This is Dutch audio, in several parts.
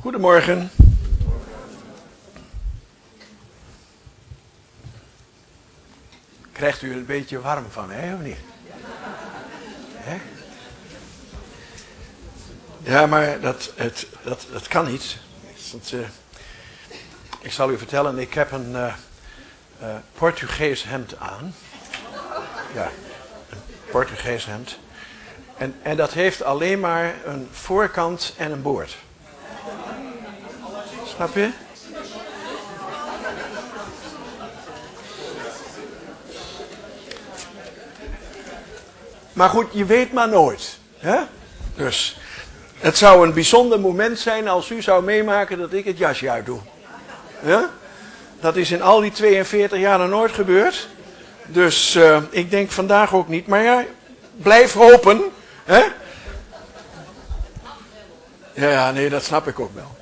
Goedemorgen. Krijgt u er een beetje warm van, hè, of niet? Hè? Ja, maar dat kan niet. Want, ik zal u vertellen, ik heb een Portugees hemd aan. Ja, een Portugees hemd. En dat heeft alleen maar een voorkant en een boord. Snap je? Maar goed, je weet maar nooit. Hè? Dus het zou een bijzonder moment zijn als u zou meemaken dat ik het jasje uitdoe. Ja? Dat is in al die 42 jaar nog nooit gebeurd. Dus ik denk vandaag ook niet. Maar ja, blijf hopen. Hè? Ja, nee, dat snap ik ook wel.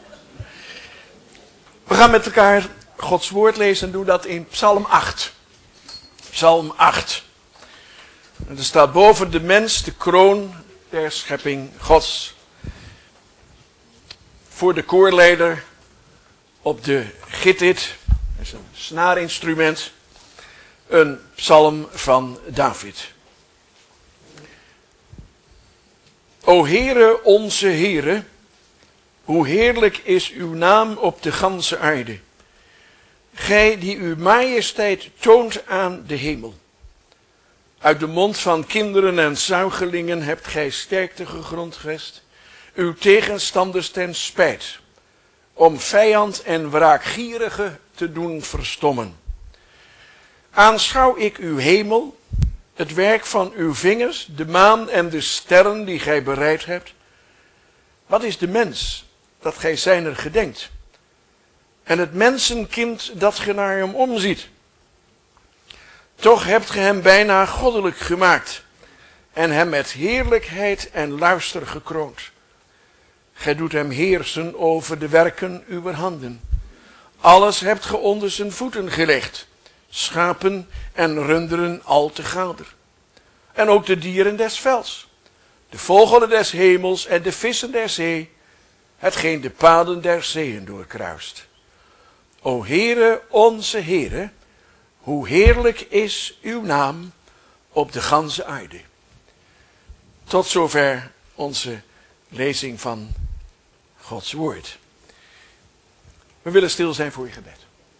We gaan met elkaar Gods woord lezen en doen dat in Psalm 8. Psalm 8. En er staat boven de mens de kroon der schepping Gods. Voor de koorleider op de gittit, dat is een snaarinstrument, een psalm van David. O Heere, onze Heere, hoe heerlijk is uw naam op de ganse aarde. Gij die uw majesteit toont aan de hemel. Uit de mond van kinderen en zuigelingen hebt gij sterkte gegrondvest, uw tegenstanders ten spijt, om vijand en wraakgierige te doen verstommen. Aanschouw ik uw hemel, het werk van uw vingers, de maan en de sterren die gij bereid hebt. Wat is de mens, dat gij zijner gedenkt? En het mensenkind dat ge naar hem omziet. Toch hebt ge hem bijna goddelijk gemaakt en hem met heerlijkheid en luister gekroond. Gij doet hem heersen over de werken uwer handen. Alles hebt ge onder zijn voeten gelegd, schapen en runderen al te gader. En ook de dieren des velds, de vogelen des hemels en de vissen der zee, hetgeen de paden der zeeën doorkruist. O Heere, onze Heere, hoe heerlijk is uw naam op de ganse aarde. Tot zover onze lezing van Gods woord. We willen stil zijn voor je gebed.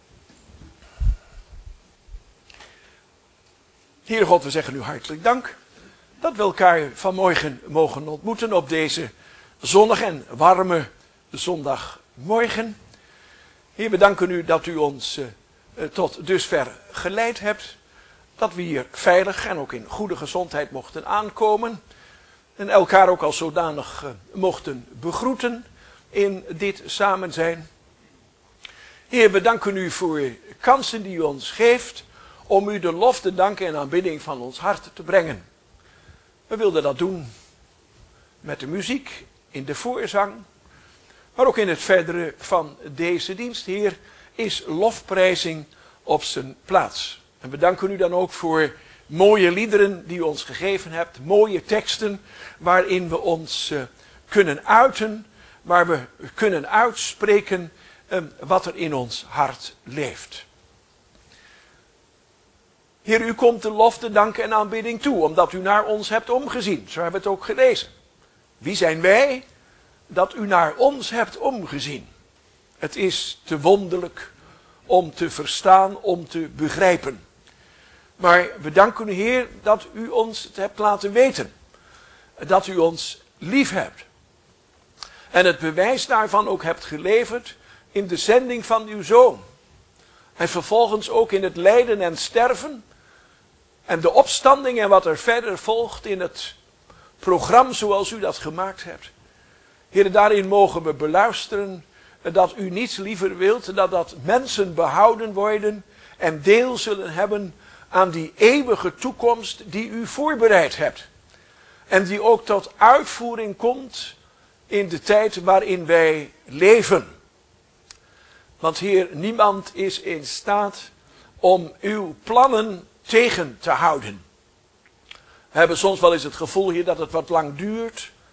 Heere God, we zeggen u hartelijk dank dat we elkaar vanmorgen mogen ontmoeten op deze zonnige en warme zondagmorgen. Heer, we danken u dat u ons tot dusver geleid hebt. Dat we hier veilig en ook in goede gezondheid mochten aankomen. En elkaar ook als zodanig mochten begroeten in dit samen zijn. Heer, we danken u voor kansen die u ons geeft om u de lof, de dank en aanbidding van ons hart te brengen. We wilden dat doen met de muziek, in de voorzang, maar ook in het verdere van deze dienst. Heer, is lofprijzing op zijn plaats. En we danken u dan ook voor mooie liederen die u ons gegeven hebt, mooie teksten waarin we ons kunnen uiten, waar we kunnen uitspreken wat er in ons hart leeft. Heer, u komt de lof, de dank en aanbidding toe, omdat u naar ons hebt omgezien. Zo hebben we het ook gelezen. Wie zijn wij dat u naar ons hebt omgezien? Het is te wonderlijk om te verstaan, om te begrijpen. Maar we danken u, Heer, dat u ons het hebt laten weten. Dat u ons lief hebt. En het bewijs daarvan ook hebt geleverd in de zending van uw Zoon. En vervolgens ook in het lijden en sterven. En de opstanding en wat er verder volgt in het programma zoals u dat gemaakt hebt. Heer, daarin mogen we beluisteren dat u niets liever wilt dan dat mensen behouden worden en deel zullen hebben aan die eeuwige toekomst die u voorbereid hebt. En die ook tot uitvoering komt in de tijd waarin wij leven. Want Heer, niemand is in staat om uw plannen tegen te houden. We hebben soms wel eens het gevoel hier dat het wat lang duurt.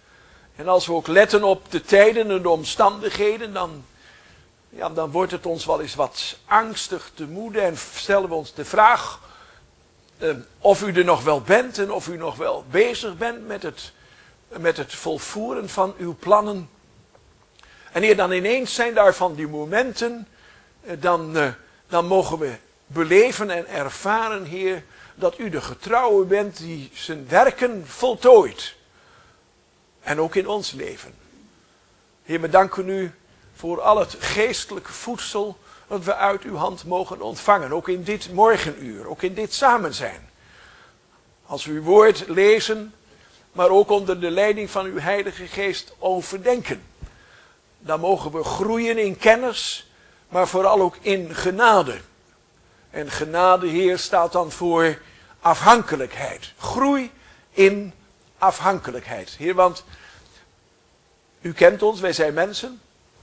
En als we ook letten op de tijden en de omstandigheden, dan wordt het ons wel eens wat angstig te moede en stellen we ons de vraag of u er nog wel bent en of u nog wel bezig bent met het volvoeren van uw plannen. En Heer, dan ineens zijn daar van die momenten, dan mogen we beleven en ervaren, Heer, dat u de getrouwe bent die zijn werken voltooit. En ook in ons leven. Heer, we danken u voor al het geestelijke voedsel dat we uit uw hand mogen ontvangen. Ook in dit morgenuur, ook in dit samen zijn. Als we uw woord lezen, maar ook onder de leiding van uw Heilige Geest overdenken. Dan mogen we groeien in kennis, maar vooral ook in genade. En genade, Heer, staat dan voor afhankelijkheid. Groei in afhankelijkheid. Heer, want u kent ons, wij zijn mensen.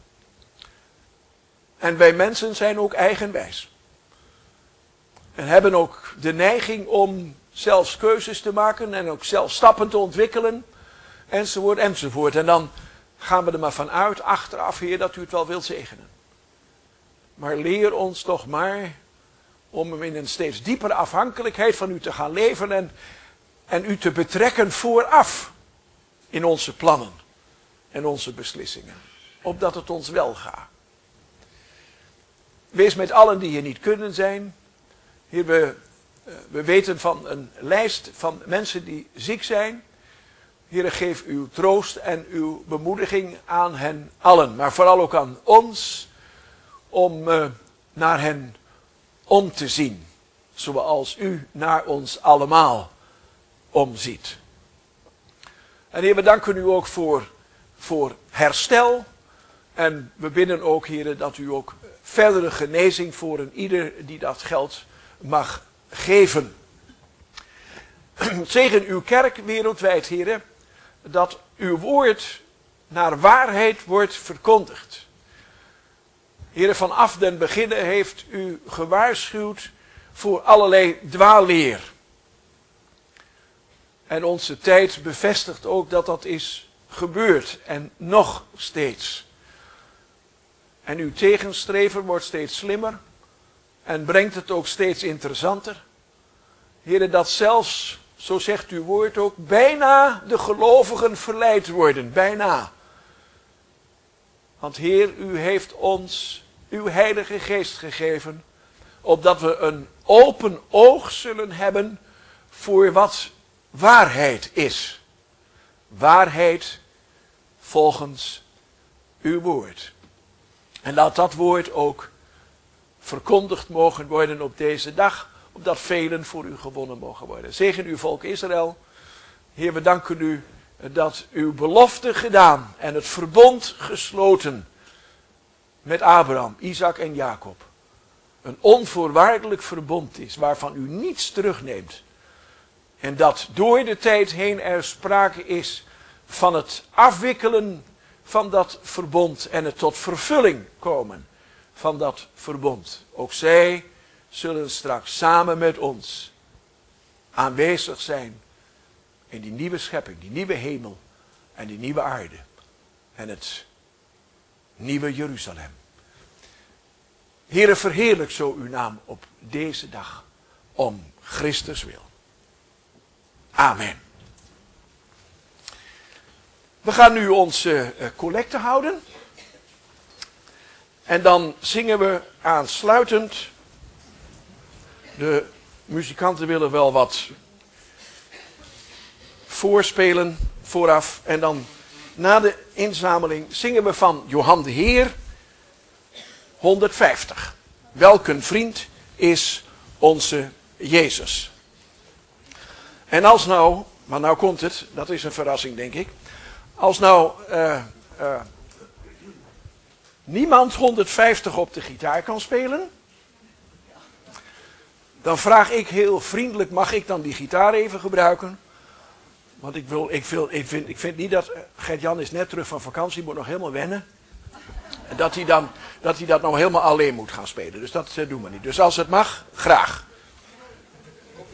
En wij mensen zijn ook eigenwijs. En hebben ook de neiging om zelfs keuzes te maken en ook zelf stappen te ontwikkelen. Enzovoort, enzovoort. En dan gaan we er maar van uit, achteraf, Heer, dat u het wel wilt zegenen. Maar leer ons toch maar om in een steeds diepere afhankelijkheid van u te gaan leven en u te betrekken vooraf in onze plannen en onze beslissingen. Opdat het ons wel gaat. Wees met allen die hier niet kunnen zijn. Heer, we weten van een lijst van mensen die ziek zijn. Heer, geef uw troost en uw bemoediging aan hen allen. Maar vooral ook aan ons om naar hen om te zien. Zoals u naar ons allemaal omziet. En Heer, we danken u ook voor herstel. En we bidden ook, Heer, dat u ook verdere genezing voor een ieder die dat geld mag geven. Zegen uw kerk wereldwijd, Heer, dat uw woord naar waarheid wordt verkondigd. Heer, vanaf den beginne heeft u gewaarschuwd voor allerlei dwaalleer. En onze tijd bevestigt ook dat dat is gebeurd en nog steeds. En uw tegenstrever wordt steeds slimmer en brengt het ook steeds interessanter. Heer, dat zelfs, zo zegt uw woord ook, bijna de gelovigen verleid worden. Bijna. Want Heer, u heeft ons uw Heilige Geest gegeven, opdat we een open oog zullen hebben voor wat waarheid is. Waarheid volgens uw woord. En laat dat woord ook verkondigd mogen worden op deze dag, opdat velen voor u gewonnen mogen worden. Zegen uw volk Israël. Heer, we danken u dat uw belofte gedaan en het verbond gesloten met Abraham, Isaac en Jacob een onvoorwaardelijk verbond is, waarvan u niets terugneemt. En dat door de tijd heen er sprake is van het afwikkelen van dat verbond en het tot vervulling komen van dat verbond. Ook zij zullen straks samen met ons aanwezig zijn in die nieuwe schepping, die nieuwe hemel en die nieuwe aarde en het nieuwe Jeruzalem. Heere, verheerlijk zo uw naam op deze dag om Christus wil. Amen. We gaan nu onze collecte houden. En dan zingen we aansluitend. De muzikanten willen wel wat voorspelen vooraf. En dan na de inzameling zingen we van Johan de Heer 150. Welk een vriend is onze Jezus. En als nou, maar nou komt het, dat is een verrassing denk ik. Als nou niemand 150 op de gitaar kan spelen, dan vraag ik heel vriendelijk, mag ik dan die gitaar even gebruiken? Want ik vind niet dat, Gert-Jan is net terug van vakantie, moet nog helemaal wennen. Dat hij dat nou helemaal alleen moet gaan spelen. Dus dat doen we niet. Dus als het mag, graag.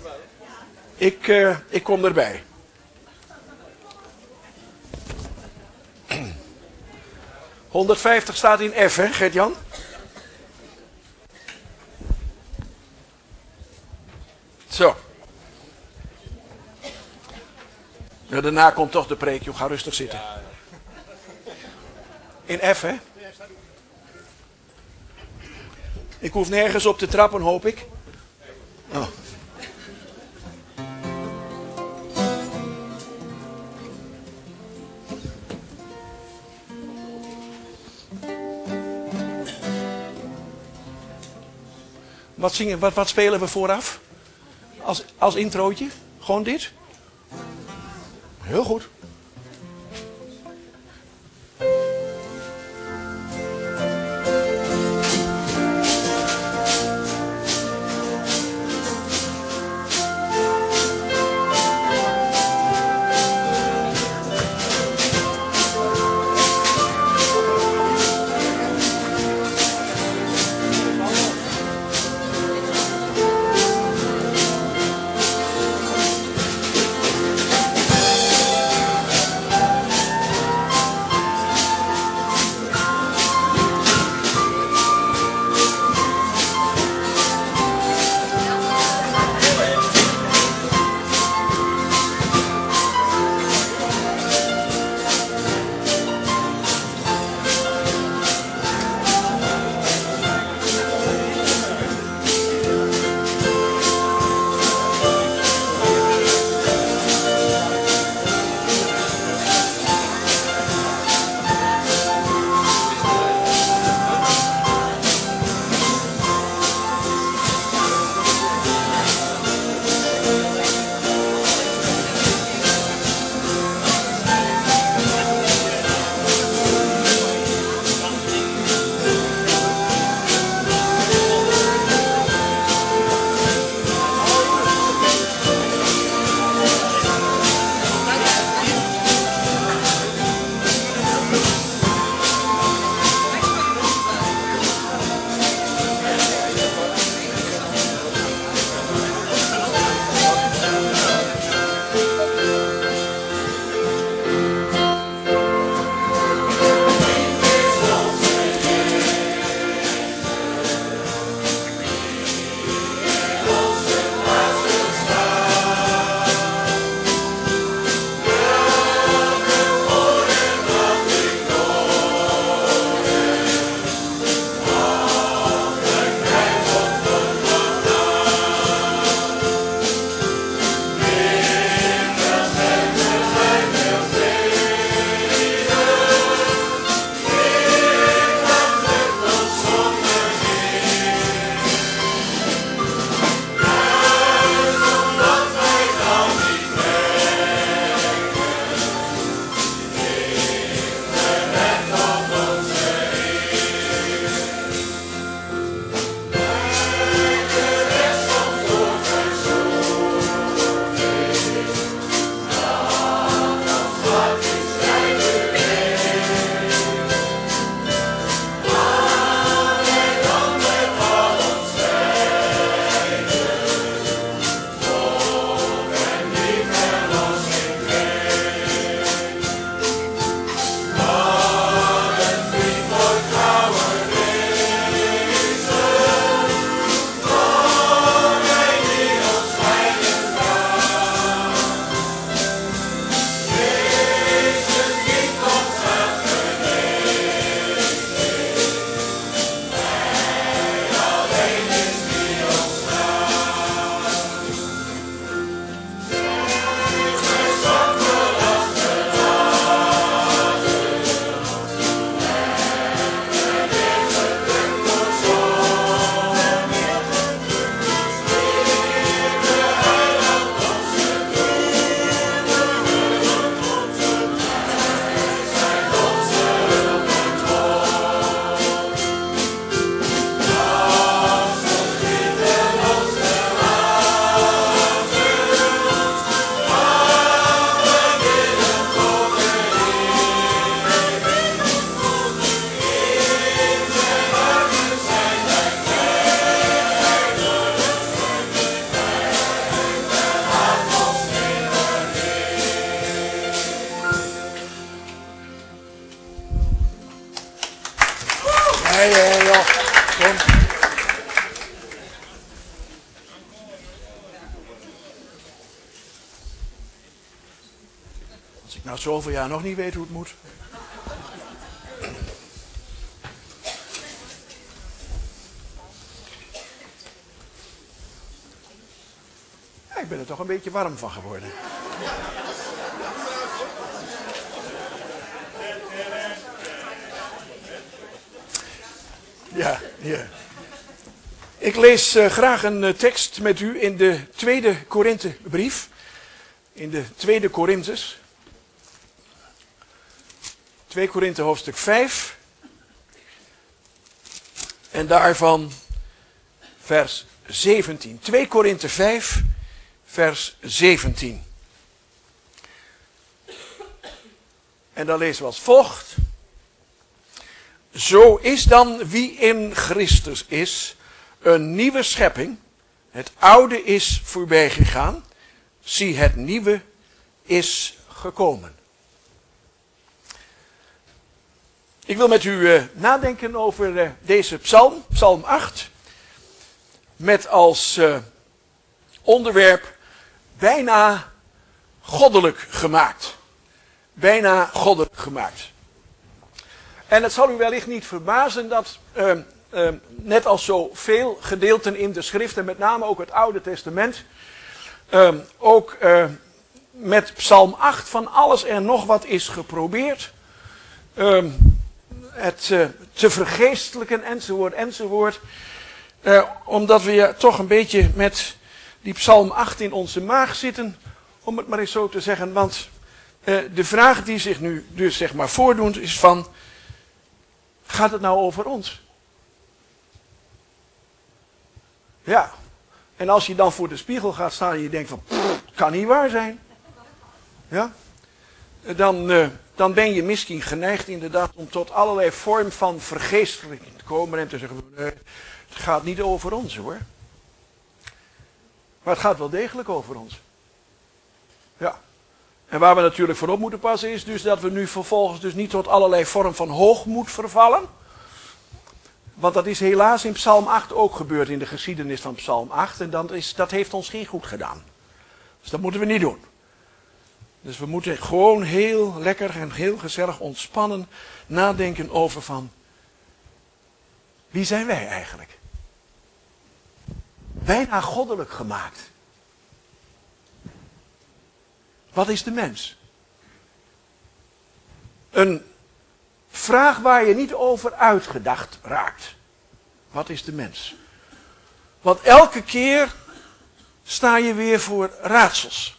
Ik kom erbij. 150 staat in F, hè, Gert-Jan? Zo. Ja, daarna komt toch de preek, joh. Ga rustig zitten. In F, hè? Ik hoef nergens op te trappen, hoop ik. Oh. Wat spelen we vooraf? Als introotje? Gewoon dit? Heel goed. Nee, joh. Kom. Als ik nou zoveel jaar nog niet weet hoe het moet. Ja, ik ben er toch een beetje warm van geworden. Ja, ja. Ik lees graag een tekst met u in de tweede Korinthebrief. In de tweede Korinthus. 2 Korinthe hoofdstuk 5. En daarvan vers 17. 2 Korinthe 5, vers 17. En dan lezen we als volgt. Zo is dan wie in Christus is een nieuwe schepping. Het oude is voorbij gegaan. Zie, het nieuwe is gekomen. Ik wil met u nadenken over deze psalm, psalm 8. Met als onderwerp bijna goddelijk gemaakt. Bijna goddelijk gemaakt. En het zal u wellicht niet verbazen dat, net als zoveel gedeelten in de schrift, en met name ook het Oude Testament, ook met Psalm 8 van alles en nog wat is geprobeerd. Het te vergeestelijken, enzovoort, enzovoort. Omdat we toch een beetje met die Psalm 8 in onze maag zitten, om het maar eens zo te zeggen. Want de vraag die zich nu dus zeg maar voordoet is van, gaat het nou over ons? Ja. En als je dan voor de spiegel gaat staan en je denkt van, kan niet waar zijn. Ja. Dan ben je misschien geneigd inderdaad om tot allerlei vorm van vergeestelijking te komen en te zeggen, het gaat niet over ons hoor. Maar het gaat wel degelijk over ons. Ja. En waar we natuurlijk voor op moeten passen is dus dat we nu vervolgens dus niet tot allerlei vorm van hoogmoed vervallen. Want dat is helaas in Psalm 8 ook gebeurd in de geschiedenis van Psalm 8. En dat heeft ons geen goed gedaan. Dus dat moeten we niet doen. Dus we moeten gewoon heel lekker en heel gezellig ontspannen nadenken over van, wie zijn wij eigenlijk? Bijna goddelijk gemaakt. Wat is de mens? Een vraag waar je niet over uitgedacht raakt. Wat is de mens? Want elke keer sta je weer voor raadsels.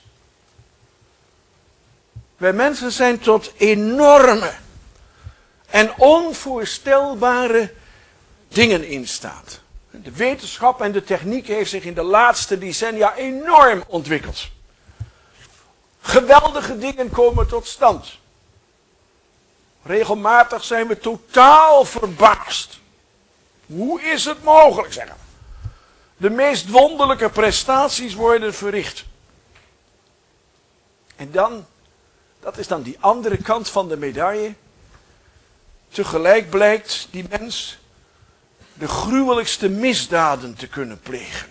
Wij mensen zijn tot enorme en onvoorstelbare dingen in staat. De wetenschap en de techniek heeft zich in de laatste decennia enorm ontwikkeld. Geweldige dingen komen tot stand. Regelmatig zijn we totaal verbaasd. Hoe is het mogelijk, zeggen we. De meest wonderlijke prestaties worden verricht. En dan, dat is dan die andere kant van de medaille. Tegelijk blijkt die mens de gruwelijkste misdaden te kunnen plegen.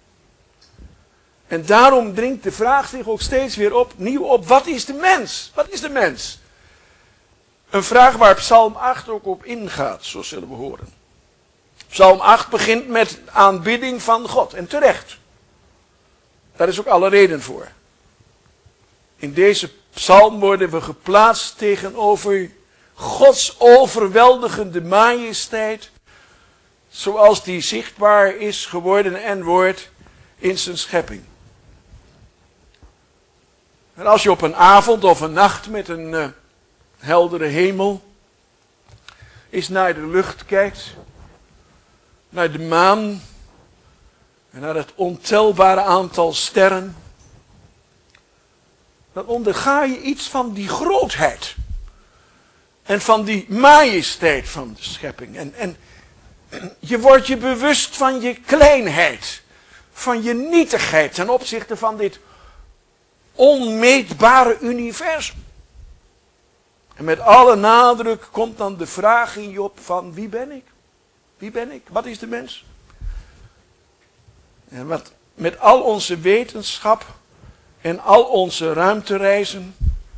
En daarom dringt de vraag zich ook steeds weer opnieuw op, wat is de mens? Wat is de mens? Een vraag waar Psalm 8 ook op ingaat, zo zullen we horen. Psalm 8 begint met aanbidding van God, en terecht. Daar is ook alle reden voor. In deze psalm worden we geplaatst tegenover Gods overweldigende majesteit, zoals die zichtbaar is geworden en wordt in zijn schepping. En als je op een avond of een nacht met een heldere hemel eens naar de lucht kijkt, naar de maan en naar het ontelbare aantal sterren, dan onderga je iets van die grootheid en van die majesteit van de schepping. En je wordt je bewust van je kleinheid, van je nietigheid ten opzichte van dit onmeetbare universum. En met alle nadruk komt dan de vraag in je op van, wie ben ik? Wie ben ik? Wat is de mens? En wat met al onze wetenschap en al onze ruimtereizen.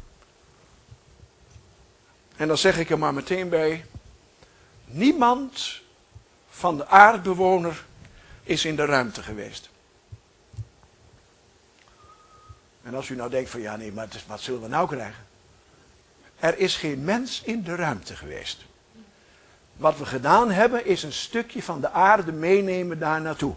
En dan zeg ik er maar meteen bij. Niemand van de aardbewoner is in de ruimte geweest. En als u nou denkt van ja nee, maar wat zullen we nou krijgen? Er is geen mens in de ruimte geweest. Wat we gedaan hebben is een stukje van de aarde meenemen daar naartoe.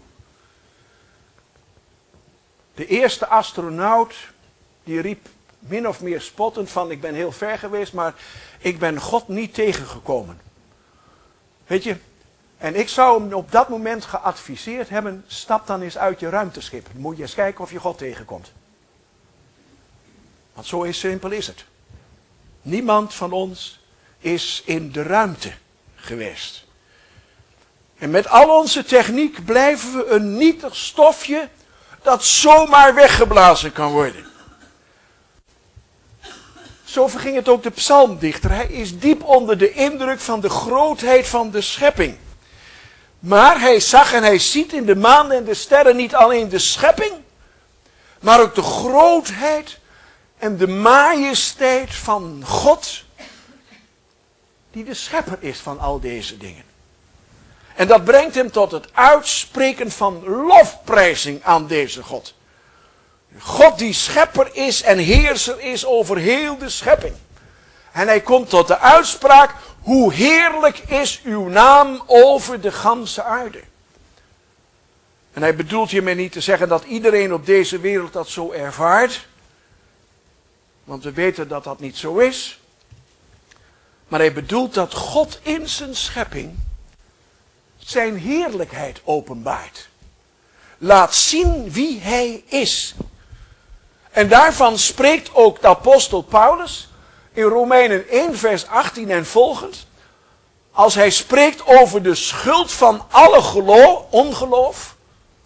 De eerste astronaut die riep min of meer spottend van ik ben heel ver geweest, maar ik ben God niet tegengekomen. Weet je, en ik zou hem op dat moment geadviseerd hebben, stap dan eens uit je ruimteschip. Dan moet je eens kijken of je God tegenkomt. Want zo simpel is het. Niemand van ons is in de ruimte geweest. En met al onze techniek blijven we een nietig stofje dat zomaar weggeblazen kan worden. Zo verging het ook de psalmdichter. Hij is diep onder de indruk van de grootheid van de schepping. Maar hij zag en hij ziet in de maan en de sterren niet alleen de schepping, maar ook de grootheid en de majesteit van God, die de schepper is van al deze dingen. En dat brengt hem tot het uitspreken van lofprijzing aan deze God. God die schepper is en heerser is over heel de schepping. En hij komt tot de uitspraak, hoe heerlijk is uw naam over de ganse aarde. En hij bedoelt hiermee niet te zeggen dat iedereen op deze wereld dat zo ervaart. Want we weten dat dat niet zo is. Maar hij bedoelt dat God in zijn schepping zijn heerlijkheid openbaart. Laat zien wie hij is. En daarvan spreekt ook de apostel Paulus in Romeinen 1 vers 18 en volgend. Als hij spreekt over de schuld van alle ongeloof.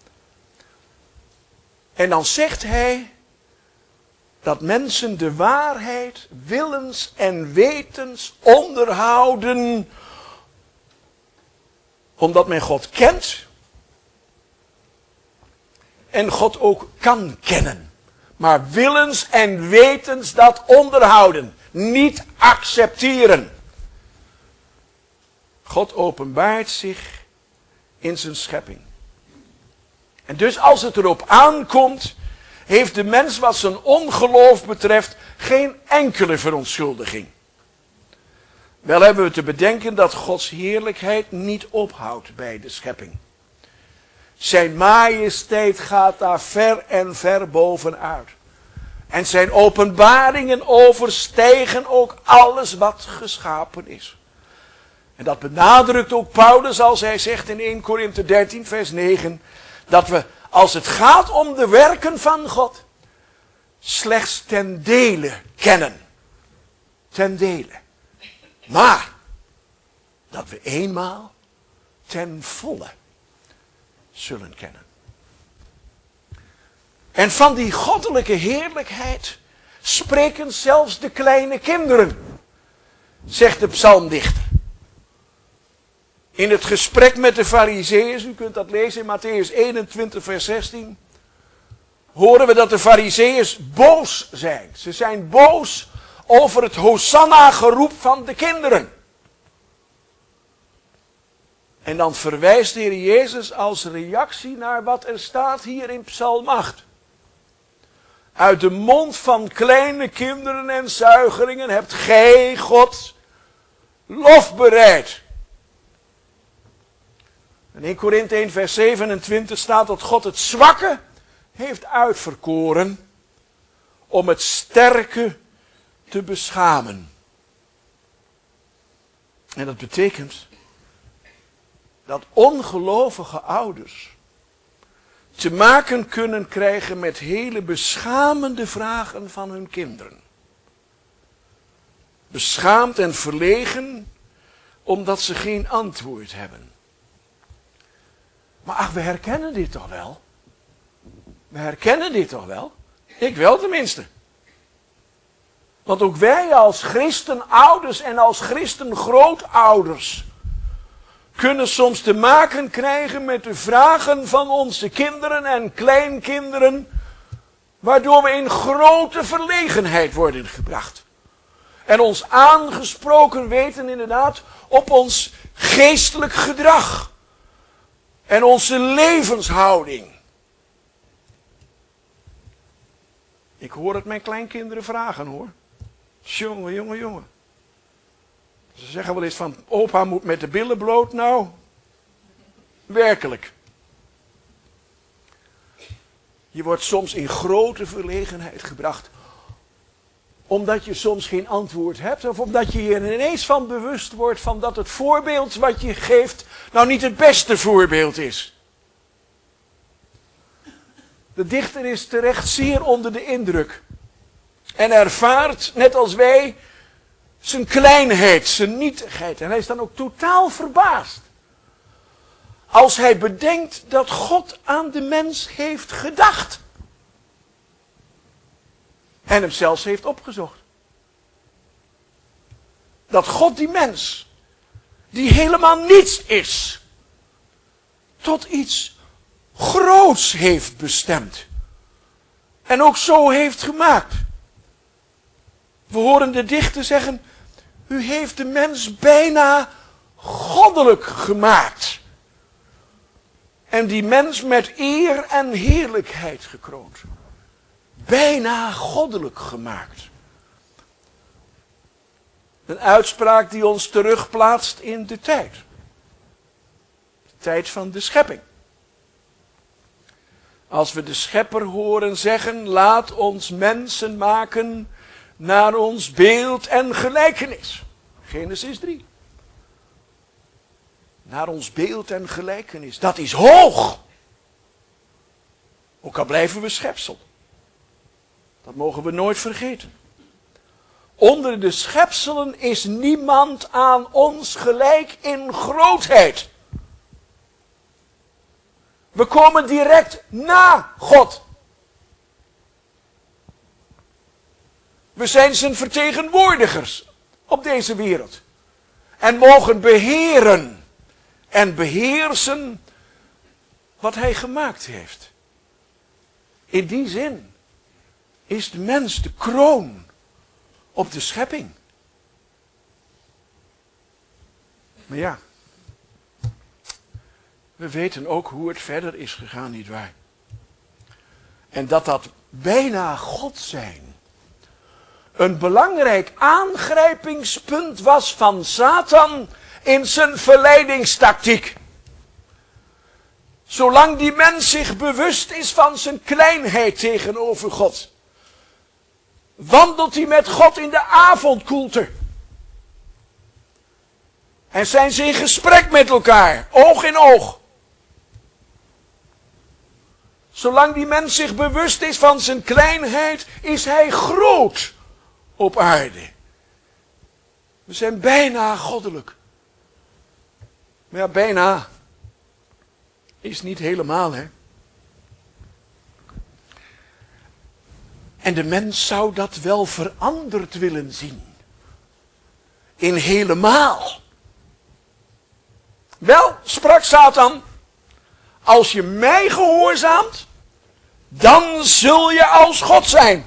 En dan zegt hij dat mensen de waarheid willens en wetens onderhouden. Omdat men God kent. En God ook kan kennen. Maar willens en wetens dat onderhouden. Niet accepteren. God openbaart zich in zijn schepping. En dus als het erop aankomt, heeft de mens wat zijn ongeloof betreft geen enkele verontschuldiging. Wel hebben we te bedenken dat Gods heerlijkheid niet ophoudt bij de schepping. Zijn majesteit gaat daar ver en ver bovenuit. En zijn openbaringen overstijgen ook alles wat geschapen is. En dat benadrukt ook Paulus als hij zegt in 1 Korinthe 13 vers 9... dat we als het gaat om de werken van God slechts ten dele kennen. Ten dele. Maar dat we eenmaal ten volle zullen kennen. En van die goddelijke heerlijkheid spreken zelfs de kleine kinderen, zegt de psalmdichter. In het gesprek met de Farizeeërs, u kunt dat lezen in Mattheüs 21 vers 16, horen we dat de Farizeeërs boos zijn. Ze zijn boos over het Hosanna-geroep van de kinderen. En dan verwijst de Heer Jezus als reactie naar wat er staat hier in Psalm 8. Uit de mond van kleine kinderen en zuigelingen hebt gij, God, lof bereid. En in Korinthe 1 vers 27 staat dat God het zwakke heeft uitverkoren om het sterke te beschamen. En dat betekent dat ongelovige ouders te maken kunnen krijgen met hele beschamende vragen van hun kinderen. Beschaamd en verlegen omdat ze geen antwoord hebben. Maar ach, we herkennen dit toch wel? We herkennen dit toch wel? Ik wel tenminste. Want ook wij als christenouders en als christengrootouders kunnen soms te maken krijgen met de vragen van onze kinderen en kleinkinderen, waardoor we in grote verlegenheid worden gebracht. En ons aangesproken weten inderdaad op ons geestelijk gedrag en onze levenshouding. Ik hoor het mijn kleinkinderen vragen hoor. Jongen, jongen, jongen. Ze zeggen wel eens van, opa moet met de billen bloot. Nou, werkelijk. Je wordt soms in grote verlegenheid gebracht. Omdat je soms geen antwoord hebt. Of omdat je je er ineens van bewust wordt van dat het voorbeeld wat je geeft nou niet het beste voorbeeld is. De dichter is terecht zeer onder de indruk. En ervaart, net als wij, zijn kleinheid, zijn nietigheid. En hij is dan ook totaal verbaasd. Als hij bedenkt dat God aan de mens heeft gedacht. En hem zelfs heeft opgezocht. Dat God die mens, die helemaal niets is, tot iets groots heeft bestemd. En ook zo heeft gemaakt. We horen de dichter zeggen, u heeft de mens bijna goddelijk gemaakt. En die mens met eer en heerlijkheid gekroond. Bijna goddelijk gemaakt. Een uitspraak die ons terugplaatst in de tijd. De tijd van de schepping. Als we de schepper horen zeggen, laat ons mensen maken naar ons beeld en gelijkenis. Genesis 3. Naar ons beeld en gelijkenis. Dat is hoog. Ook al blijven we schepsel. Dat mogen we nooit vergeten. Onder de schepselen is niemand aan ons gelijk in grootheid. We komen direct na God. We zijn zijn vertegenwoordigers op deze wereld. En mogen beheren en beheersen wat hij gemaakt heeft. In die zin is de mens de kroon op de schepping. Maar ja, we weten ook hoe het verder is gegaan, nietwaar? En dat bijna God zijn een belangrijk aangrijpingspunt was van Satan in zijn verleidingstactiek. Zolang die mens zich bewust is van zijn kleinheid tegenover God, wandelt hij met God in de avondkoelte. En zijn ze in gesprek met elkaar, oog in oog. Zolang die mens zich bewust is van zijn kleinheid, is hij groot op aarde. We zijn bijna goddelijk. Maar ja, bijna is niet helemaal, hè. En de mens zou dat wel veranderd willen zien. In helemaal. Wel, sprak Satan, als je mij gehoorzaamt, dan zul je als God zijn.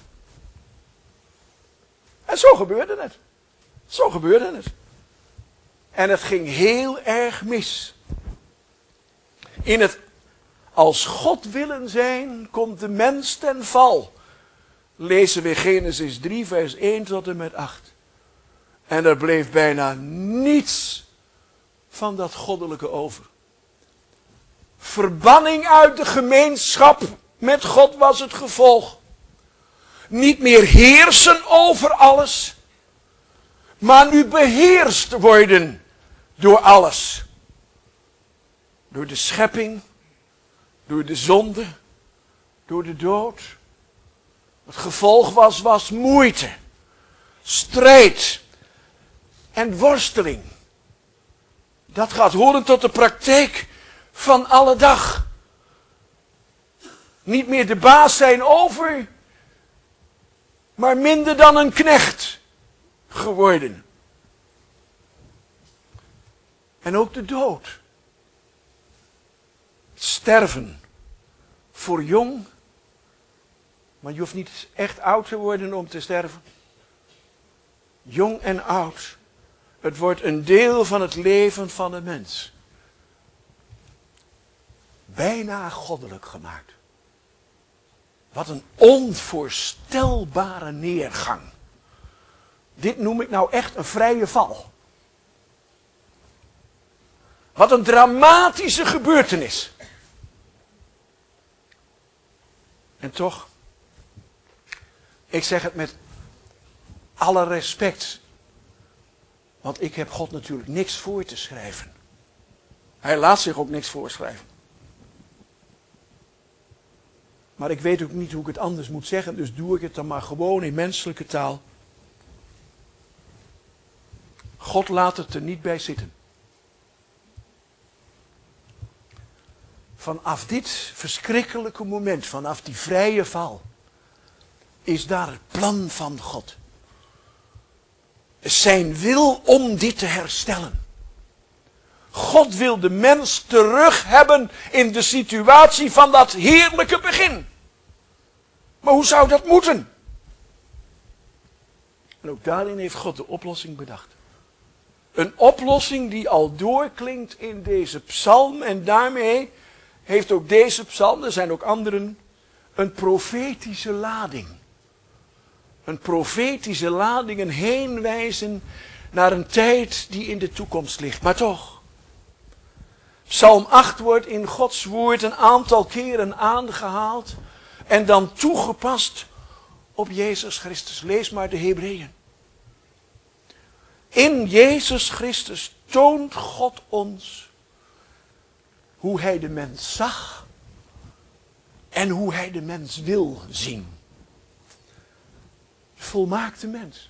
En zo gebeurde het. Zo gebeurde het. En het ging heel erg mis. In het als God willen zijn, komt de mens ten val. Lezen we Genesis 3 vers 1 tot en met 8. En er bleef bijna niets van dat goddelijke over. Verbanning uit de gemeenschap met God was het gevolg. Niet meer heersen over alles, maar nu beheerst worden door alles. Door de schepping, door de zonde, door de dood. Het gevolg was moeite, strijd en worsteling. Dat gaat horen tot de praktijk van alle dag. Niet meer de baas zijn over, maar minder dan een knecht geworden. En ook de dood. Sterven. Voor jong. Maar je hoeft niet echt oud te worden om te sterven. Jong en oud. Het wordt een deel van het leven van de mens. Bijna goddelijk gemaakt. Wat een onvoorstelbare neergang. Dit noem ik nou echt een vrije val. Wat een dramatische gebeurtenis. En toch, ik zeg het met alle respect. Want ik heb God natuurlijk niks voor te schrijven. Hij laat zich ook niks voorschrijven. Maar ik weet ook niet hoe ik het anders moet zeggen, dus doe ik het dan maar gewoon in menselijke taal. God laat het er niet bij zitten. Vanaf dit verschrikkelijke moment, vanaf die vrije val, is daar het plan van God. Zijn wil om dit te herstellen. God wil de mens terug hebben in de situatie van dat heerlijke begin. Maar hoe zou dat moeten? En ook daarin heeft God de oplossing bedacht. Een oplossing die al doorklinkt in deze psalm. En daarmee heeft ook deze psalm, er zijn ook anderen, een profetische lading. Een profetische lading, een heenwijzen naar een tijd die in de toekomst ligt. Maar toch. Psalm 8 wordt in Gods woord een aantal keren aangehaald. En dan toegepast op Jezus Christus. Lees maar de Hebreeën. In Jezus Christus toont God ons hoe hij de mens zag en hoe hij de mens wil zien. Volmaakte mens.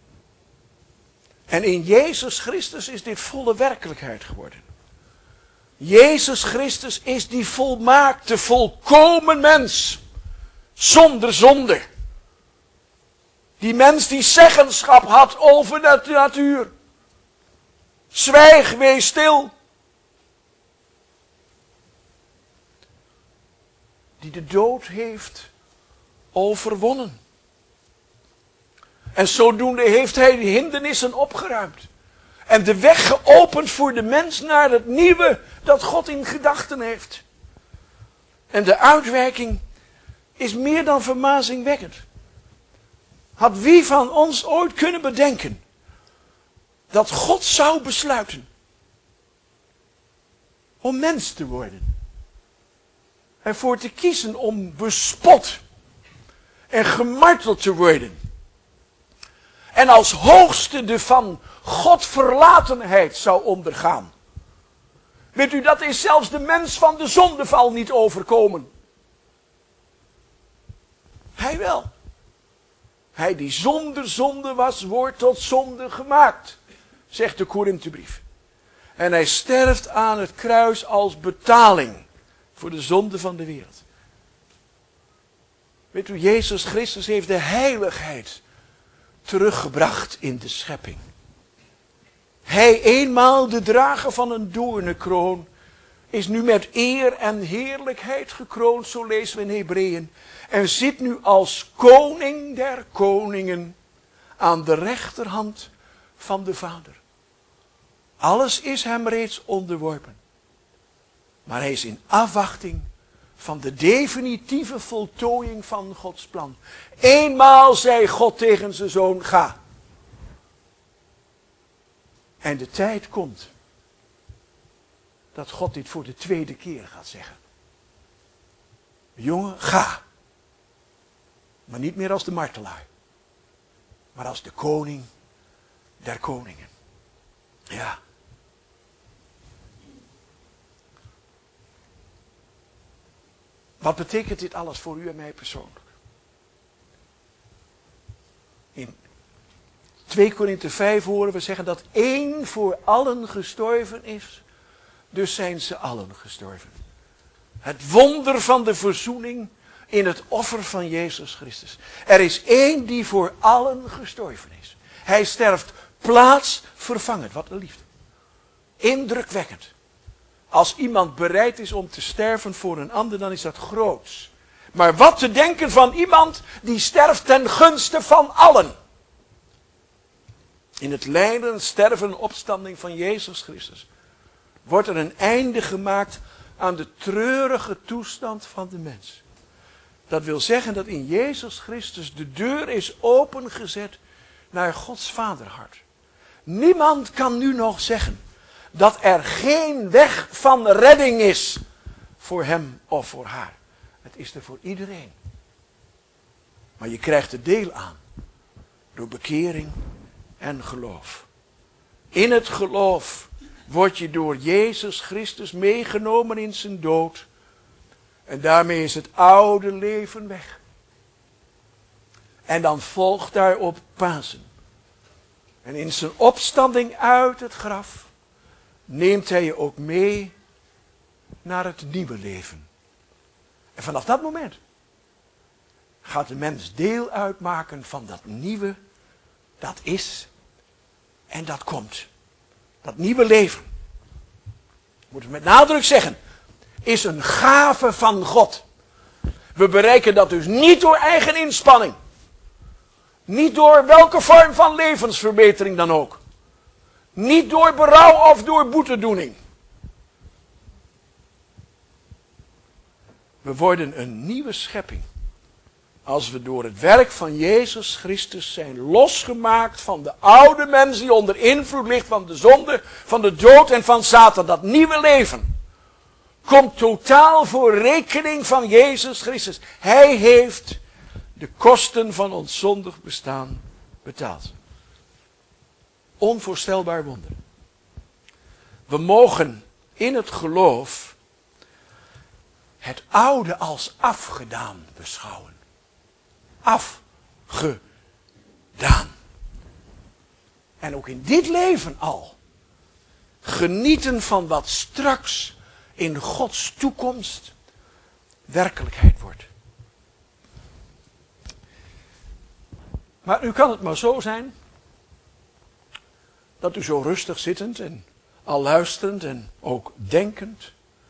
En in Jezus Christus is dit volle werkelijkheid geworden. Jezus Christus is die volmaakte, volkomen mens. Zonder zonde. Die mens die zeggenschap had over de natuur. Zwijg, wees stil. Die de dood heeft overwonnen. En zodoende heeft hij de hindernissen opgeruimd. En de weg geopend voor de mens naar het nieuwe dat God in gedachten heeft. En de uitwerking is meer dan verbazingwekkend. Had wie van ons ooit kunnen bedenken dat God zou besluiten om mens te worden? Ervoor te kiezen om bespot en gemarteld te worden. En als hoogste de van God verlatenheid zou ondergaan. Weet u, dat is zelfs de mens van de zondeval niet overkomen. Hij wel. Hij die zonder zonde was, wordt tot zonde gemaakt, zegt de Korinthebrief. En hij sterft aan het kruis als betaling voor de zonde van de wereld. Weet u, Jezus Christus heeft de heiligheid teruggebracht in de schepping. Hij, eenmaal de drager van een doornenkroon, is nu met eer en heerlijkheid gekroond, zo lezen we in Hebreeën. En zit nu als koning der koningen aan de rechterhand van de Vader. Alles is hem reeds onderworpen. Maar hij is in afwachting van de definitieve voltooiing van Gods plan. Eenmaal zei God tegen zijn zoon, ga. En de tijd komt dat God dit voor de tweede keer gaat zeggen. Jongen, ga. Maar niet meer als de martelaar. Maar als de koning der koningen. Ja. Wat betekent dit alles voor u en mij persoonlijk? In 2 Korinthe 5 horen we zeggen dat één voor allen gestorven is. Dus zijn ze allen gestorven. Het wonder van de verzoening in het offer van Jezus Christus. Er is één die voor allen gestorven is. Hij sterft plaatsvervangend. Wat een liefde. indrukwekkend. Als iemand bereid is om te sterven voor een ander, dan is dat groots. Maar wat te denken van iemand die sterft ten gunste van allen. In het lijden, sterven en opstanding van Jezus Christus wordt er een einde gemaakt aan de treurige toestand van de mens. Dat wil zeggen dat in Jezus Christus de deur is opengezet naar Gods vaderhart. Niemand kan nu nog zeggen dat er geen weg van redding is voor hem of voor haar. Het is er voor iedereen. Maar je krijgt er deel aan door bekering en geloof. In het geloof word je door Jezus Christus meegenomen in zijn dood. En daarmee is het oude leven weg. En dan volgt daarop Pasen. En in zijn opstanding uit het graf neemt hij je ook mee naar het nieuwe leven. En vanaf dat moment gaat de mens deel uitmaken van dat nieuwe, dat is en dat komt. Dat nieuwe leven, moeten we met nadruk zeggen, is een gave van God. We bereiken dat dus niet door eigen inspanning. Niet door welke vorm van levensverbetering dan ook. Niet door berouw of door boetedoening. We worden een nieuwe schepping. Als we door het werk van Jezus Christus zijn losgemaakt van de oude mens die onder invloed ligt van de zonde, van de dood en van Satan. Dat nieuwe leven komt totaal voor rekening van Jezus Christus. Hij heeft de kosten van ons zondig bestaan betaald. Onvoorstelbaar wonder. We mogen in het geloof het oude als afgedaan beschouwen. Afgedaan. En ook in dit leven al genieten van wat straks in Gods toekomst werkelijkheid wordt. Maar nu kan het maar zo zijn dat u zo rustig zittend en al luisterend en ook denkend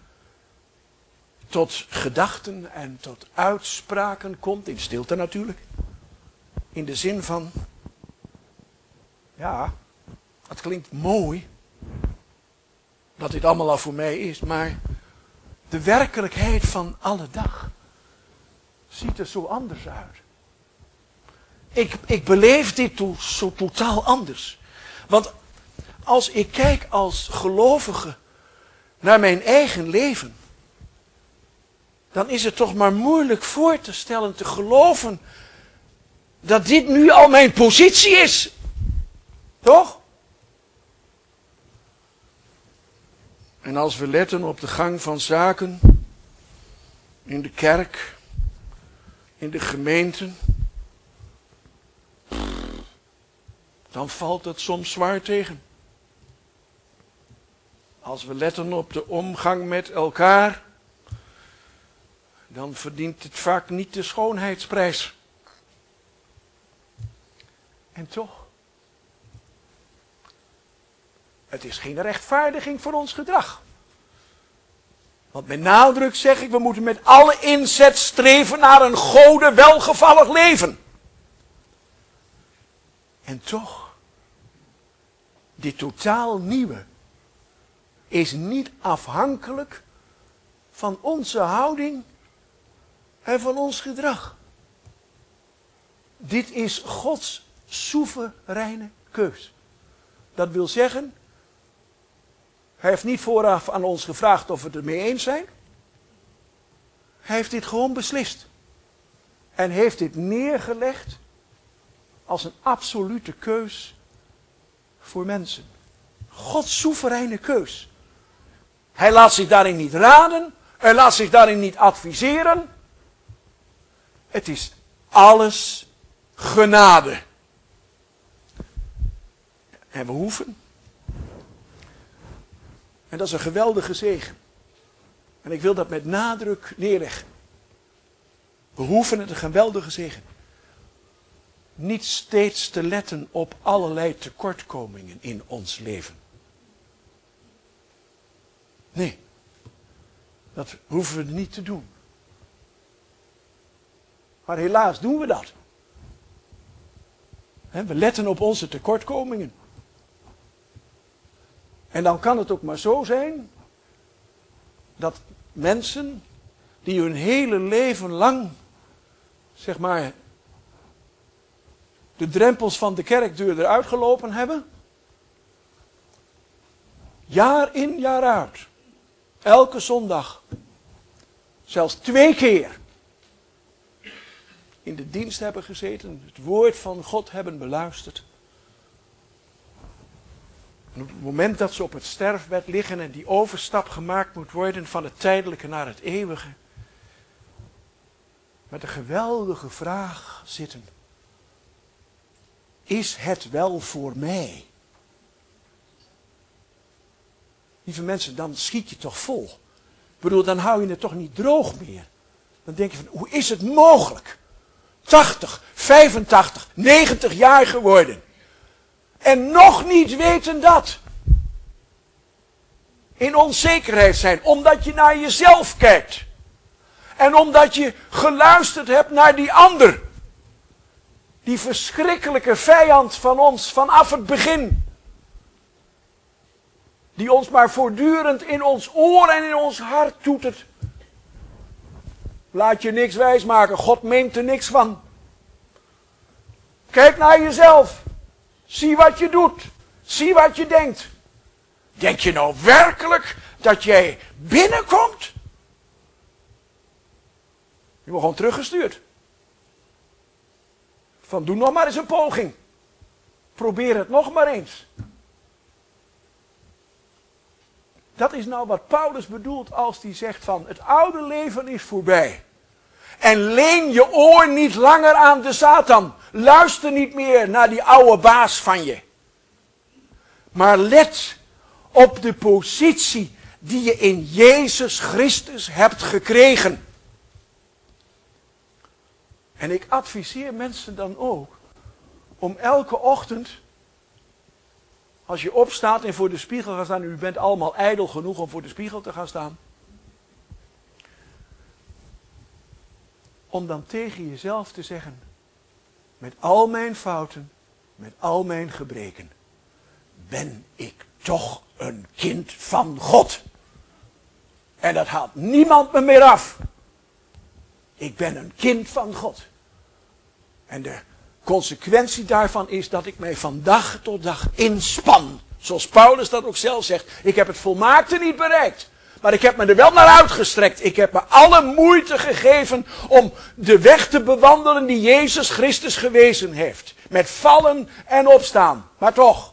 tot gedachten en tot uitspraken komt, in stilte natuurlijk. In de zin van, ja, het klinkt mooi dat dit allemaal al voor mij is, maar de werkelijkheid van alle dag ziet er zo anders uit. Ik beleef dit zo totaal anders. Want als ik kijk als gelovige naar mijn eigen leven, dan is het toch maar moeilijk voor te stellen, te geloven, dat dit nu al mijn positie is. Toch? En als we letten op de gang van zaken, in de kerk, in de gemeenten, dan valt het soms zwaar tegen. Als we letten op de omgang met elkaar, dan verdient het vaak niet de schoonheidsprijs. En toch, het is geen rechtvaardiging voor ons gedrag. Want met nadruk zeg ik, we moeten met alle inzet streven naar een Gode welgevallig leven. En toch, dit totaal nieuwe is niet afhankelijk van onze houding en van ons gedrag. Dit is Gods soevereine keus. Dat wil zeggen, hij heeft niet vooraf aan ons gevraagd of we het ermee eens zijn. Hij heeft dit gewoon beslist. En heeft dit neergelegd als een absolute keus voor mensen. Gods soevereine keus. Hij laat zich daarin niet raden. Hij laat zich daarin niet adviseren. Het is alles genade. En we hoeven. En dat is een geweldige zegen. En ik wil dat met nadruk neerleggen. We hoeven het een geweldige zegen. Niet steeds te letten op allerlei tekortkomingen in ons leven. Nee, dat hoeven we niet te doen. Maar helaas doen we dat. We letten op onze tekortkomingen. En dan kan het ook maar zo zijn dat mensen die hun hele leven lang, zeg maar, de drempels van de kerkdeur eruit gelopen hebben, jaar in jaar uit, elke zondag, zelfs 2 keer in de dienst hebben gezeten, het woord van God hebben beluisterd. En op het moment dat ze op het sterfbed liggen en die overstap gemaakt moet worden van het tijdelijke naar het eeuwige, met een geweldige vraag zitten. Is het wel voor mij? Lieve mensen, dan schiet je toch vol. Ik bedoel, dan hou je het toch niet droog meer. Dan denk je van, hoe is het mogelijk? 80, 85, 90 jaar geworden. En nog niet weten dat. In onzekerheid zijn, omdat je naar jezelf kijkt. En omdat je geluisterd hebt naar die ander. Die verschrikkelijke vijand van ons vanaf het begin. Die ons maar voortdurend in ons oor en in ons hart toetert. Laat je niks wijsmaken, God meent er niks van. Kijk naar jezelf. Zie wat je doet. Zie wat je denkt. Denk je nou werkelijk dat jij binnenkomt? Je wordt gewoon teruggestuurd. Van doe nog maar eens een poging. Probeer het nog maar eens. Dat is nou wat Paulus bedoelt als hij zegt van het oude leven is voorbij. En leen je oor niet langer aan de Satan. Luister niet meer naar die oude baas van je. Maar let op de positie die je in Jezus Christus hebt gekregen. En ik adviseer mensen dan ook om elke ochtend, als je opstaat en voor de spiegel gaat staan, u bent allemaal ijdel genoeg om voor de spiegel te gaan staan, om dan tegen jezelf te zeggen, met al mijn fouten, met al mijn gebreken, ben ik toch een kind van God. En dat haalt niemand me meer af. Ik ben een kind van God. En de consequentie daarvan is dat ik mij van dag tot dag inspan. Zoals Paulus dat ook zelf zegt. Ik heb het volmaakte niet bereikt. Maar ik heb me er wel naar uitgestrekt. Ik heb me alle moeite gegeven om de weg te bewandelen die Jezus Christus gewezen heeft. Met vallen en opstaan. Maar toch.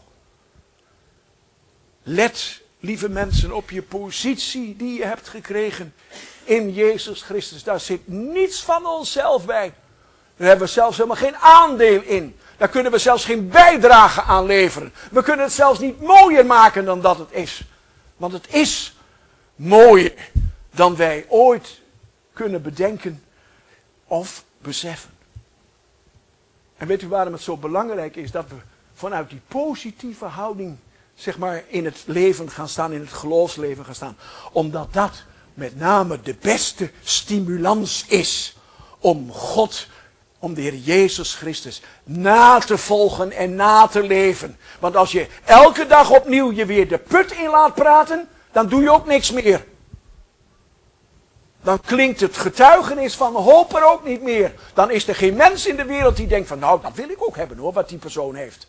Let, lieve mensen, op je positie die je hebt gekregen in Jezus Christus. Daar zit niets van onszelf bij. Daar hebben we zelfs helemaal geen aandeel in. Daar kunnen we zelfs geen bijdrage aan leveren. We kunnen het zelfs niet mooier maken dan dat het is. Want het is mooier dan wij ooit kunnen bedenken of beseffen. En weet u waarom het zo belangrijk is dat we vanuit die positieve houding, zeg maar, in het leven gaan staan, in het geloofsleven gaan staan. Omdat dat met name de beste stimulans is om God, om de Heer Jezus Christus na te volgen en na te leven. Want als je elke dag opnieuw je weer de put in laat praten, dan doe je ook niks meer. Dan klinkt het getuigenis van hoop er ook niet meer. Dan is er geen mens in de wereld die denkt van nou, dat wil ik ook hebben hoor, wat die persoon heeft.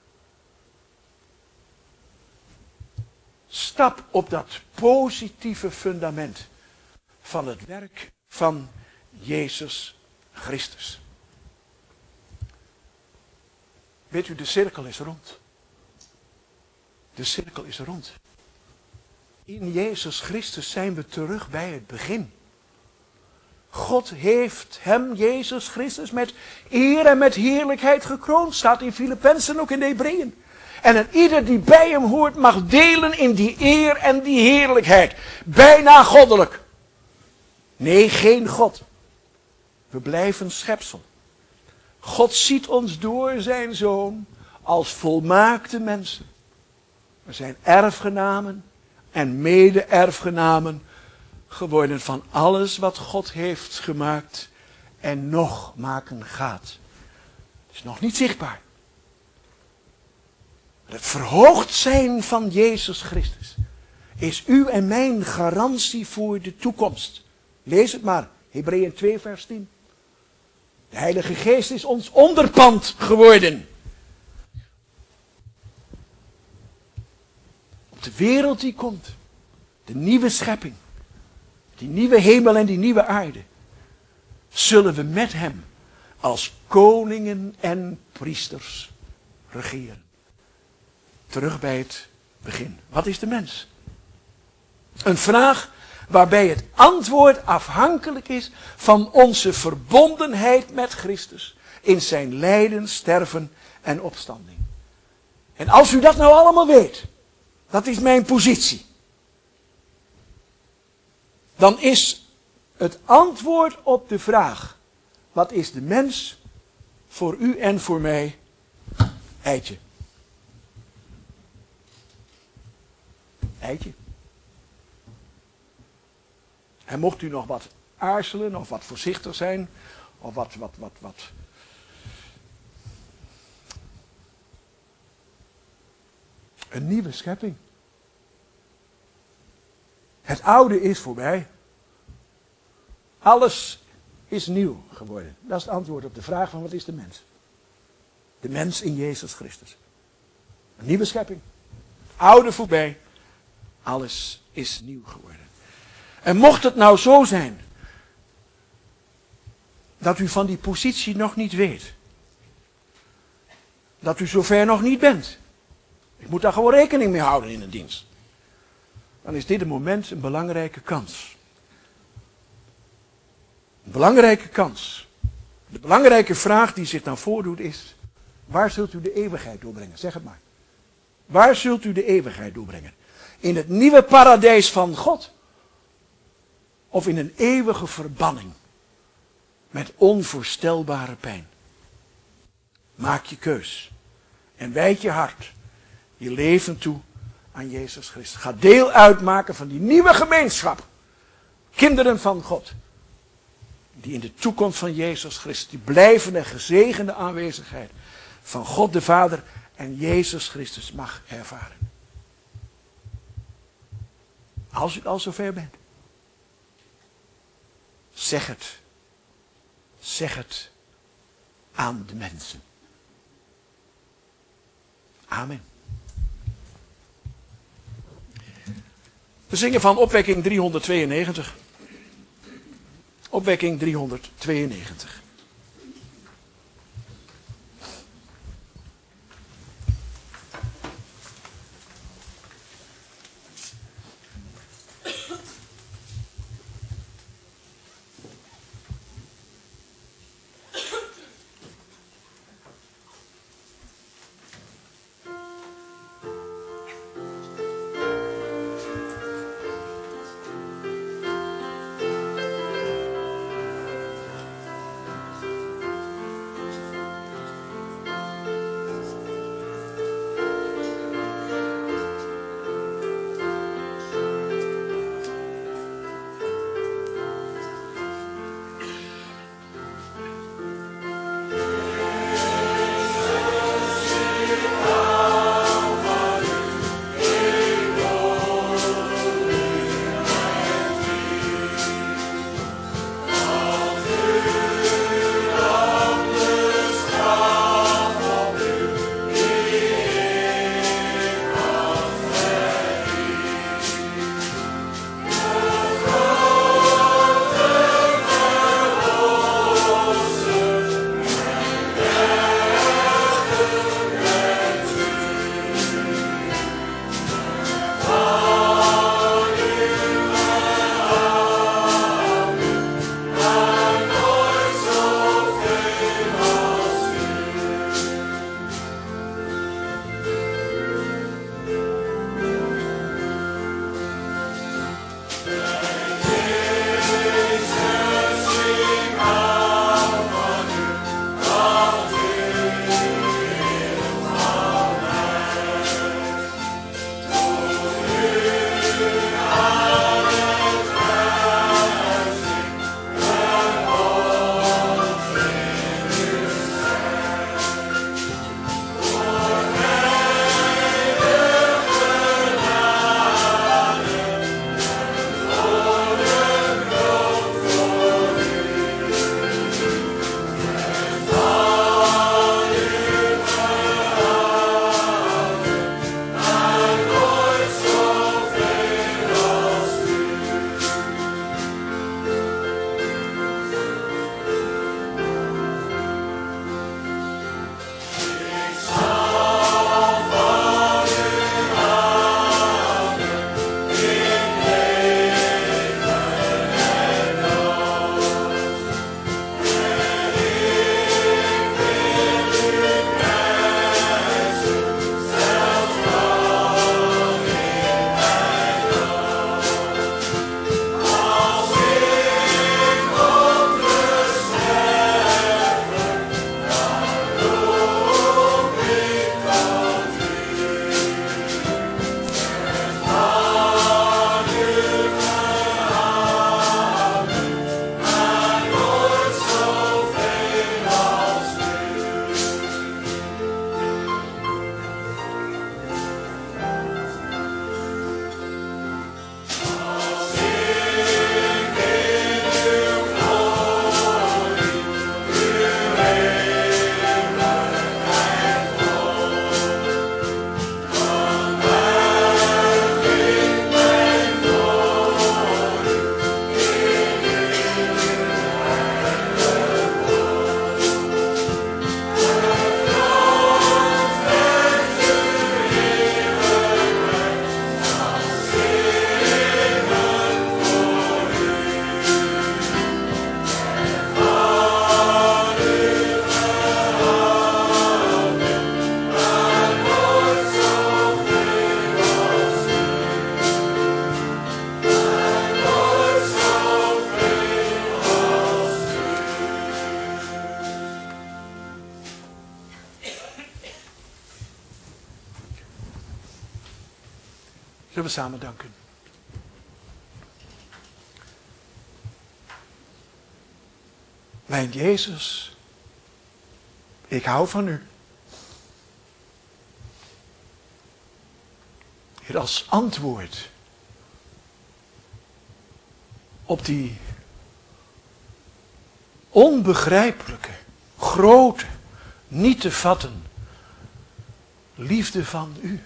Stap op dat positieve fundament van het werk van Jezus Christus. Weet u, de cirkel is rond. De cirkel is rond. In Jezus Christus zijn we terug bij het begin. God heeft hem, Jezus Christus, met eer en met heerlijkheid gekroond. Staat in Filippenzen, ook in de Hebreeën. En een ieder die bij hem hoort mag delen in die eer en die heerlijkheid. Bijna goddelijk. Nee, geen God. We blijven schepsel. God ziet ons door zijn Zoon als volmaakte mensen. We zijn erfgenamen en mede-erfgenamen geworden van alles wat God heeft gemaakt en nog maken gaat. Het is nog niet zichtbaar. Het verhoogd zijn van Jezus Christus is uw en mijn garantie voor de toekomst. Lees het maar, Hebreeën 2 vers 10. De Heilige Geest is ons onderpand geworden. Op de wereld die komt, de nieuwe schepping, die nieuwe hemel en die nieuwe aarde, zullen we met hem als koningen en priesters regeren. Terug bij het begin. Wat is de mens? Een vraag waarbij het antwoord afhankelijk is van onze verbondenheid met Christus in zijn lijden, sterven en opstanding. En als u dat nou allemaal weet, dat is mijn positie, dan is het antwoord op de vraag, wat is de mens voor u en voor mij? Eitje. Eitje. En mocht u nog wat aarzelen of wat voorzichtig zijn, of wat. Een nieuwe schepping. Het oude is voorbij. Alles is nieuw geworden. Dat is het antwoord op de vraag van wat is de mens? De mens in Jezus Christus. Een nieuwe schepping. Het oude voorbij. Alles is nieuw geworden. En mocht het nou zo zijn dat u van die positie nog niet weet. Dat u zover nog niet bent. Ik moet daar gewoon rekening mee houden in een dienst. Dan is dit een moment een belangrijke kans. Een belangrijke kans. De belangrijke vraag die zich dan voordoet is, waar zult u de eeuwigheid doorbrengen? Zeg het maar. Waar zult u de eeuwigheid doorbrengen? In het nieuwe paradijs van God? Of in een eeuwige verbanning? Met onvoorstelbare pijn. Maak je keus. En wijd je hart, je leven toe aan Jezus Christus. Ga deel uitmaken van die nieuwe gemeenschap. Kinderen van God. Die in de toekomst van Jezus Christus, die blijvende gezegende aanwezigheid van God de Vader en Jezus Christus mag ervaren. Als u al zover bent. Zeg het. Zeg het aan de mensen. Amen. We zingen van opwekking 392. Opwekking 392. we samen danken. Mijn Jezus, ik hou van u. Heer, als antwoord op die onbegrijpelijke, grote, niet te vatten liefde van u.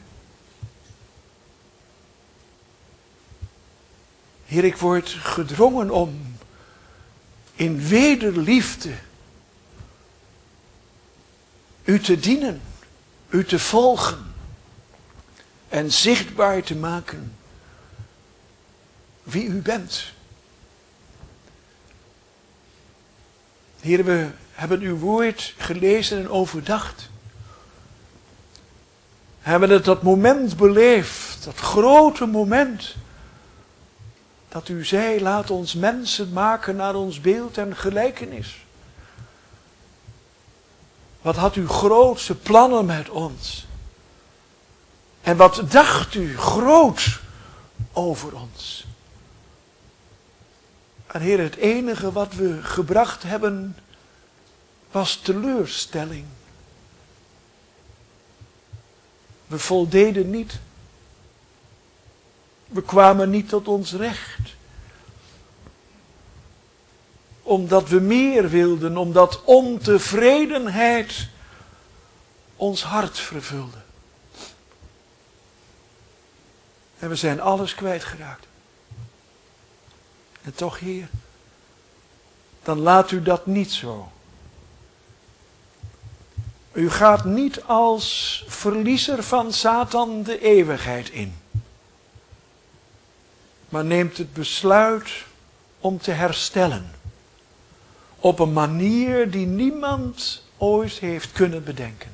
Heer, ik word gedrongen om in wederliefde u te dienen, u te volgen en zichtbaar te maken wie u bent. Heer, we hebben uw woord gelezen en overdacht. Hebben het dat moment beleefd, dat grote moment, dat u zei, laat ons mensen maken naar ons beeld en gelijkenis. Wat had u grootse plannen met ons? En wat dacht u groot over ons? En Heer, het enige wat we gebracht hebben, was teleurstelling. We voldeden niet. We kwamen niet tot ons recht. Omdat we meer wilden, omdat ontevredenheid ons hart vervulde. En we zijn alles kwijtgeraakt. En toch, Heer, dan laat u dat niet zo. U gaat niet als verliezer van Satan de eeuwigheid in. Maar neemt het besluit om te herstellen. Op een manier die niemand ooit heeft kunnen bedenken.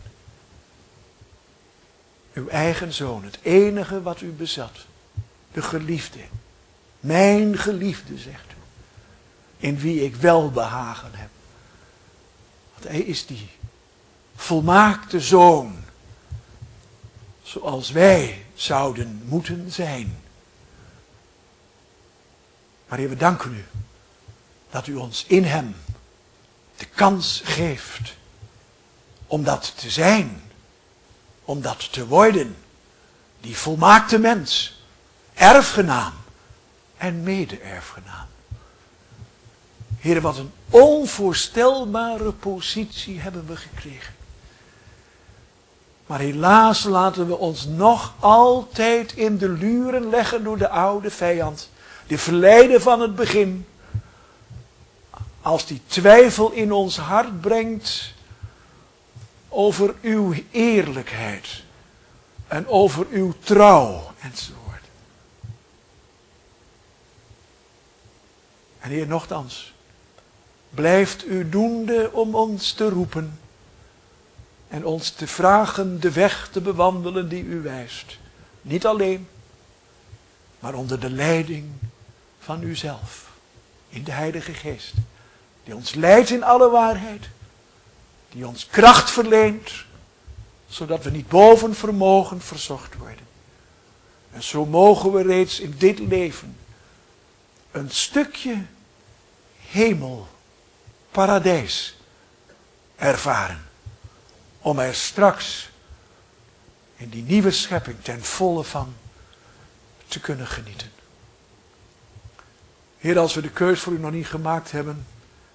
Uw eigen zoon, het enige wat u bezat. De geliefde. Mijn geliefde, zegt u. In wie ik welbehagen heb. Want hij is die volmaakte zoon. Zoals wij zouden moeten zijn. Maar Heer, we danken u. Dat u ons in hem de kans geeft. Om dat te zijn. Om dat te worden. Die volmaakte mens. Erfgenaam. En mede-erfgenaam. Heer, wat een onvoorstelbare positie hebben we gekregen. Maar helaas laten we ons nog altijd in de luren leggen door de oude vijand. De verleider van het begin. Als die twijfel in ons hart brengt over uw eerlijkheid. En over uw trouw enzovoort. En Heer, nochtans. Blijft u doende om ons te roepen. En ons te vragen de weg te bewandelen die u wijst. Niet alleen. Maar onder de leiding van uzelf. In de Heilige Geest. Die ons leidt in alle waarheid. Die ons kracht verleent. Zodat we niet boven vermogen verzocht worden. En zo mogen we reeds in dit leven. Een stukje hemel. Paradijs. Ervaren. Om er straks. In die nieuwe schepping ten volle van. Te kunnen genieten. Heer, als we de keus voor u nog niet gemaakt hebben.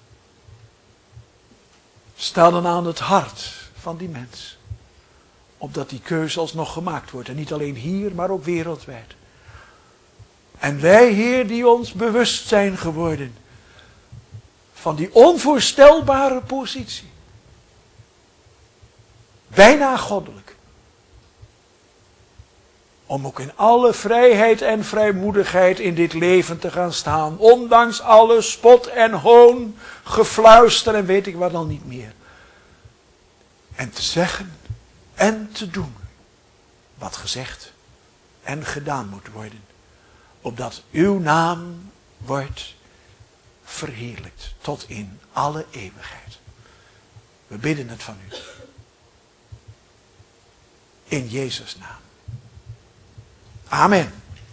Sta dan aan het hart van die mens. Opdat die keuze alsnog gemaakt wordt. En niet alleen hier, maar ook wereldwijd. En wij, Heer, die ons bewust zijn geworden. Van die onvoorstelbare positie. Bijna goddelijk. Om ook in alle vrijheid en vrijmoedigheid in dit leven te gaan staan. Ondanks alle spot en hoon, gefluister en weet ik wat dan niet meer. En te zeggen en te doen wat gezegd en gedaan moet worden. Opdat uw naam wordt verheerlijkt tot in alle eeuwigheid. We bidden het van u. In Jezus' naam. Amen.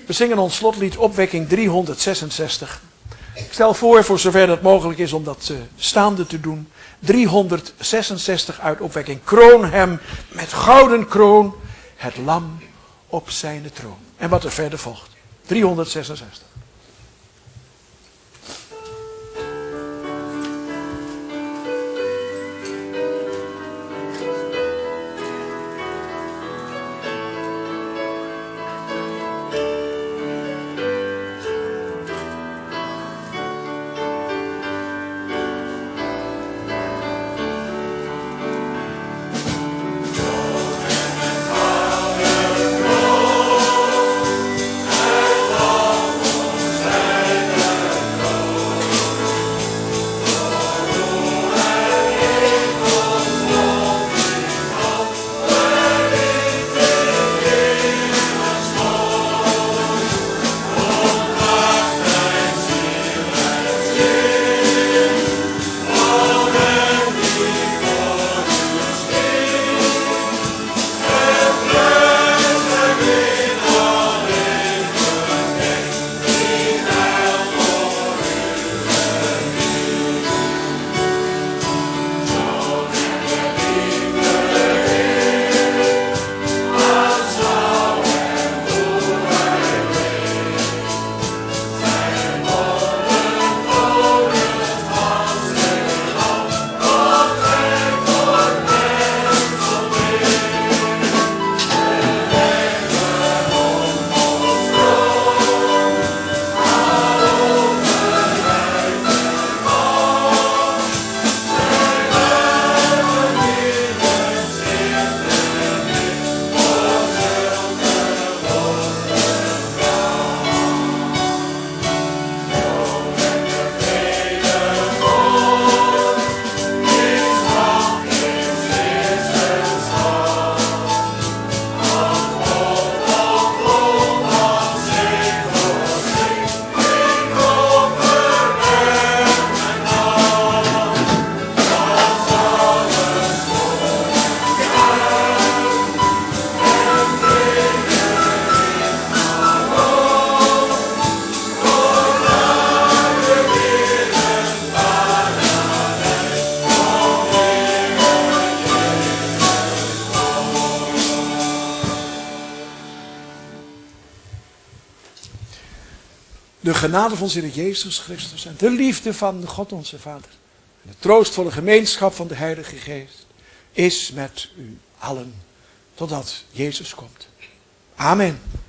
We zingen ons slotlied Opwekking 366. Ik stel voor zover dat mogelijk is, om dat staande te doen. 366 uit Opwekking. Kroon hem met gouden kroon, het lam op zijn troon. En wat er verder volgt. 366. De genade van onze Heer Jezus Christus en de liefde van God onze Vader en de troostvolle gemeenschap van de Heilige Geest is met u allen totdat Jezus komt. Amen.